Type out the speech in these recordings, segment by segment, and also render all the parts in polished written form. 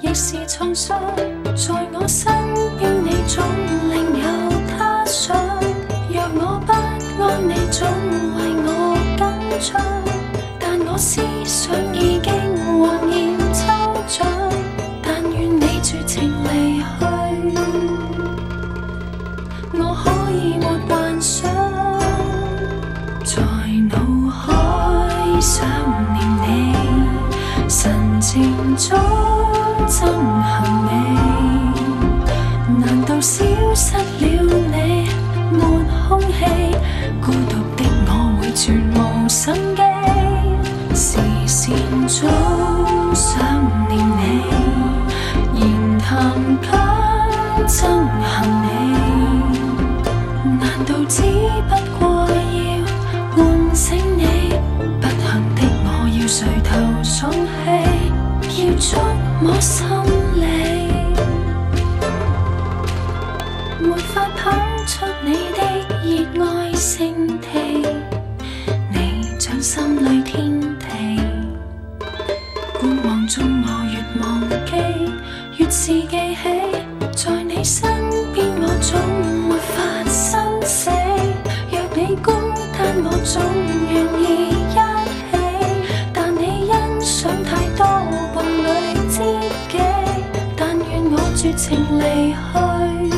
亦是創傷。在我身邊，你總另有他想。若我不安，你總為我緊張。但我思想已經幻現抽象，但願你絕情離去，我可以沒幻想。在腦海想念你，神情中憎恨你，難道消失了你沒空氣？孤獨的我會全無生機，視線中想念你，言談間憎恨你，難道只不過要喚醒你？不幸的我要垂頭喪氣，要觸摸心理，沒法跑出你的熱愛聖地，你掌心裏天地。觀望中我越忘記，越是記起，在你身邊我總沒法生死。若你孤單我總願意一起，但你欣賞太多伴侶知己，但願我絕情離去，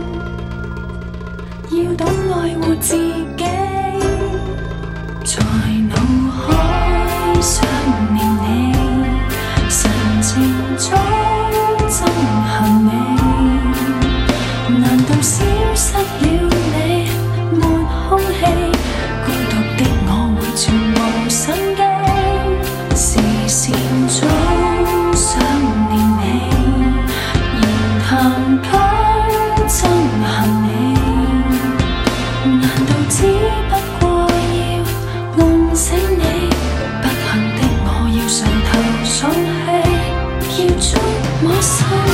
要懂愛護自己。在腦海想念你，神情中憎恨你，難道消失了你沒空氣？孤獨的我會全無生機，視線中想念你，言談間憎恨你，難道只不過要喚醒你？不幸的我要垂頭喪氣，要觸摸心